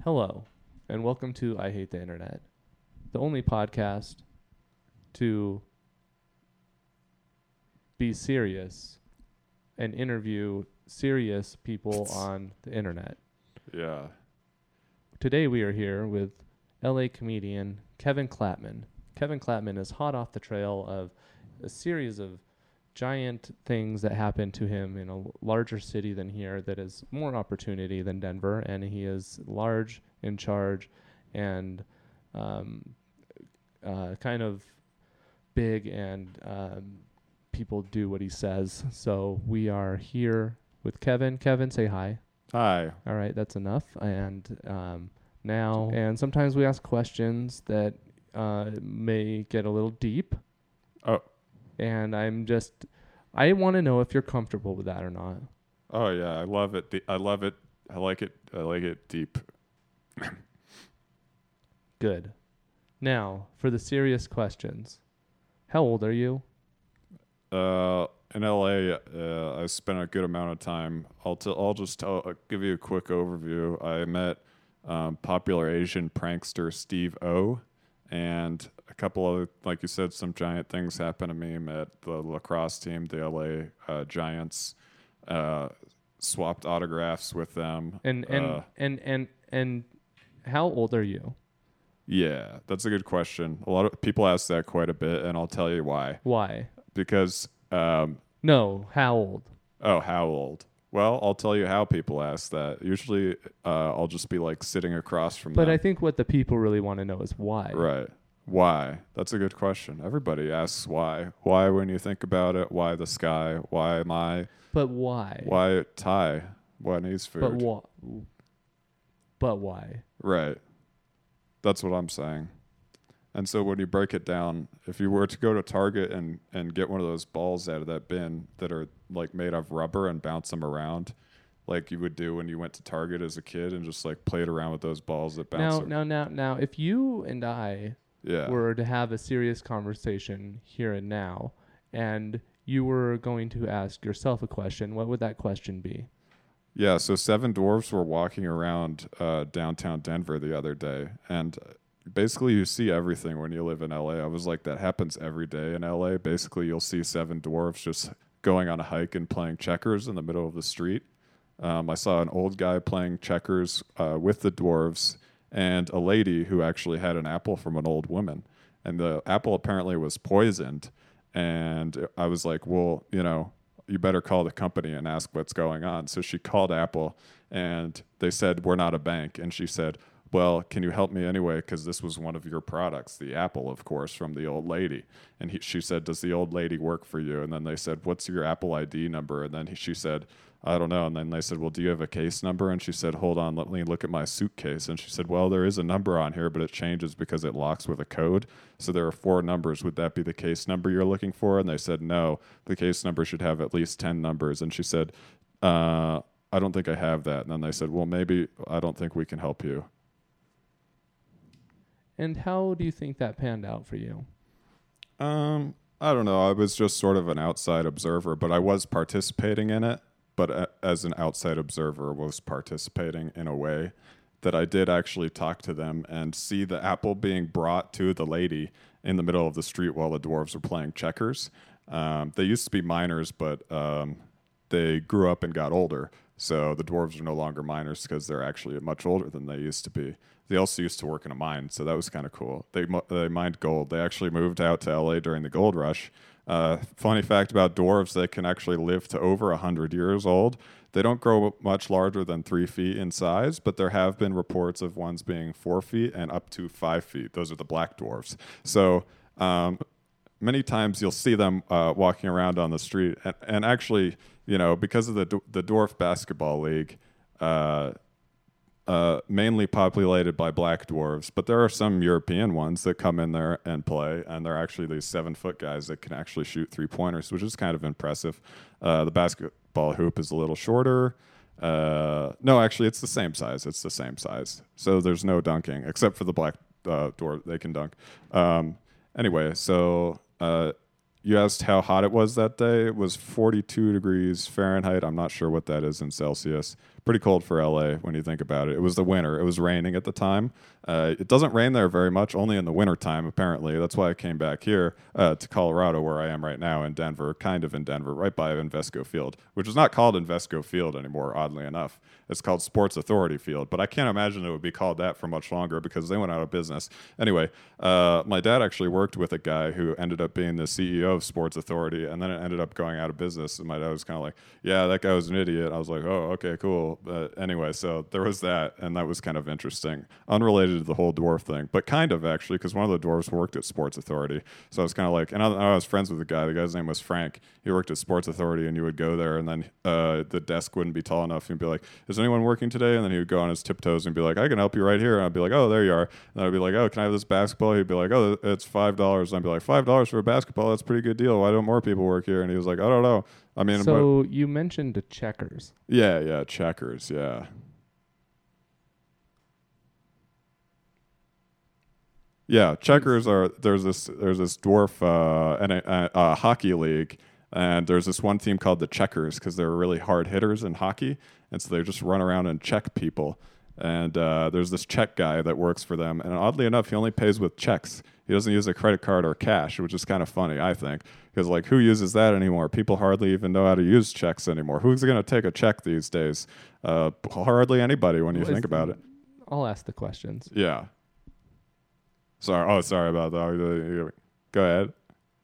Hello, and welcome to I Hate the Internet, the only podcast to be serious and interview serious people on the internet. Yeah. Today we are here with LA comedian Kevin Klapman. Kevin Klapman is hot off the trail of a series of giant things that happened to him in a larger city than here that is more opportunity than Denver, and he is large, in charge, and kind of big, and people do what he says. So we are here with Kevin. Kevin, say hi. Hi. All right, that's enough. And now, and sometimes we ask questions that may get a little deep. Oh. And I want to know if you're comfortable with that or not. Oh yeah, I love it. I love it. I like it. I like it deep. Good. Now, for the serious questions. How old are you? In LA, I spent a good amount of time. I'll give you a quick overview. I met popular Asian prankster Steve O, and a couple of, like you said, some giant things happened to me. Met the lacrosse team, the LA Giants. Swapped autographs with them. And how old are you? Yeah, that's a good question. A lot of people ask that quite a bit, and I'll tell you why. Why? Because no, how old? Oh, how old? Well, I'll tell you how people ask that. Usually, I'll just be like sitting across from them. But I think what the people really want to know is why. Right. Why? That's a good question. Everybody asks why. Why when you think about it? Why the sky? Why am I? But why? Why Thai? Why needs food? But why? Right. That's what I'm saying. And so when you break it down, if you were to go to Target and get one of those balls out of that bin that are like made of rubber and bounce them around, like you would do when you went to Target as a kid and just like played around with those balls that bounce. Now, if you and I were to have a serious conversation here and now, and you were going to ask yourself a question, what would that question be? Yeah, so 7 dwarves were walking around downtown Denver the other day, and basically you see everything when you live in LA. I was like, that happens every day in LA. Basically, you'll see 7 dwarves just going on a hike and playing checkers in the middle of the street. I saw an old guy playing checkers with the dwarves and a lady who actually had an apple from an old woman. And the apple apparently was poisoned. And I was like, well, you better call the company and ask what's going on. So she called Apple, and they said, we're not a bank. And she said, well, can you help me anyway? Because this was one of your products, the apple, of course, from the old lady. And she said, does the old lady work for you? And then they said, what's your Apple ID number? And then she said, I don't know. And then they said, well, do you have a case number? And she said, hold on, let me look at my suitcase. And she said, well, there is a number on here, but it changes because it locks with a code. So there are 4 numbers. Would that be the case number you're looking for? And they said, no, the case number should have at least 10 numbers. And she said, I don't think I have that. And then they said, well, maybe I don't think we can help you. And how do you think that panned out for you? I don't know. I was just sort of an outside observer, but I was participating in it. But as an outside observer, was participating in a way that I did actually talk to them and see the apple being brought to the lady in the middle of the street while the dwarves were playing checkers. They used to be minors, but they grew up and got older. So the dwarves are no longer minors because they're actually much older than they used to be. They also used to work in a mine, so that was kind of cool. They mined gold. They actually moved out to LA during the gold rush. Funny fact about dwarves, they can actually live to over 100 years old. They don't grow much larger than 3 feet in size, but there have been reports of ones being 4 feet and up to 5 feet. Those are the black dwarves. So many times you'll see them walking around on the street. And actually, because of the Dwarf Basketball League, mainly populated by black dwarves, but there are some European ones that come in there and play, and they're actually these 7-foot guys that can actually shoot 3-pointers, which is kind of impressive. The basketball hoop is a little shorter. No, actually, it's the same size. So there's no dunking, except for the black dwarf. They can dunk. Anyway, so You asked how hot it was that day. It was 42 degrees Fahrenheit. I'm not sure what that is in Celsius, Pretty cold for LA when you think about it. It was the winter. It was raining at the time. It doesn't rain there very much, only in the wintertime, apparently. That's why I came back here to Colorado, where I am right now, in Denver, kind of in Denver, right by Invesco Field, which is not called Invesco Field anymore, oddly enough. It's called Sports Authority Field, but I can't imagine it would be called that for much longer because they went out of business. Anyway, my dad actually worked with a guy who ended up being the CEO of Sports Authority, and then it ended up going out of business. And my dad was kind of like, yeah, that guy was an idiot. I was like, oh, okay, cool. Anyway, so there was that, and that was kind of interesting. Unrelated to the whole dwarf thing, but kind of actually, because one of the dwarves worked at Sports Authority. So I was kind of like, and I was friends with the guy. The guy's name was Frank. He worked at Sports Authority, and you would go there, and then the desk wouldn't be tall enough. You'd be like, is anyone working today? And then he would go on his tiptoes and be like, I can help you right here. And I'd be like, oh, there you are. And I'd be like, oh, can I have this basketball? He'd be like, oh, it's $5. And I'd be like, $5 for a basketball? That's a pretty good deal. Why don't more people work here? And he was like, I don't know. I mean, so you mentioned the Checkers. Yeah, Checkers, yeah. Yeah, Checkers are there's this dwarf hockey league, and there's this one team called the Checkers because they're really hard hitters in hockey, and so they just run around and check people. And there's this check guy that works for them, and oddly enough, he only pays with checks. He doesn't use a credit card or cash, which is kind of funny, I think, because like who uses that anymore? People hardly even know how to use checks anymore. Who's going to take a check these days? Hardly anybody when you think about it. I'll ask the questions. Yeah. Sorry about that. Go ahead.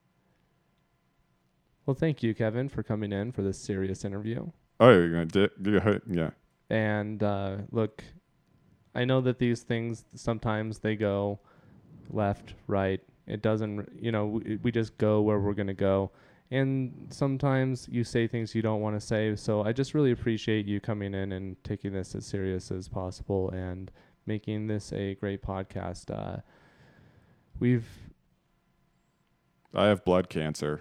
Well, thank you, Kevin, for coming in for this serious interview. Oh, you're gonna yeah. And look, I know that these things sometimes they go left, right. It doesn't, we just go where we're gonna go. And sometimes you say things you don't want to say. So I just really appreciate you coming in and taking this as serious as possible and making this a great podcast. I have blood cancer.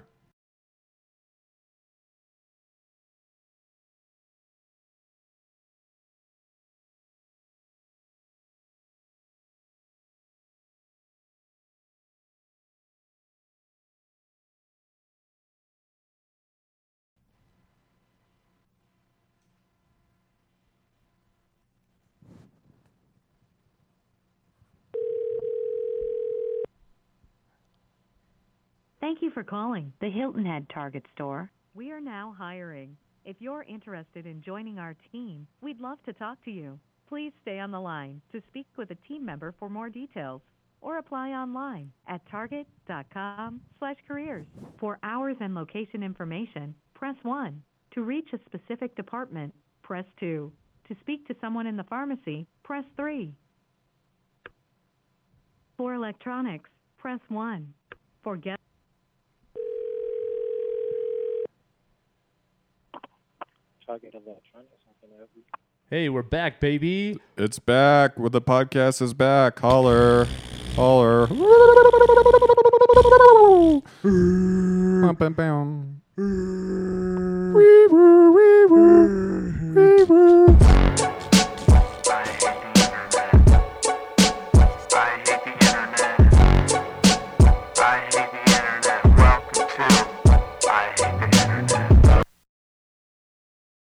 Thank you for calling the Hilton Head Target Store. We are now hiring. If you're interested in joining our team, we'd love to talk to you. Please stay on the line to speak with a team member for more details or apply online at target.com/careers. For hours and location information, press 1. To reach a specific department, press 2. To speak to someone in the pharmacy, press 3. For electronics, press 1. For guest Target Electronics. How can I help you? Hey, we're back, baby. It's back. The podcast is back. Holler.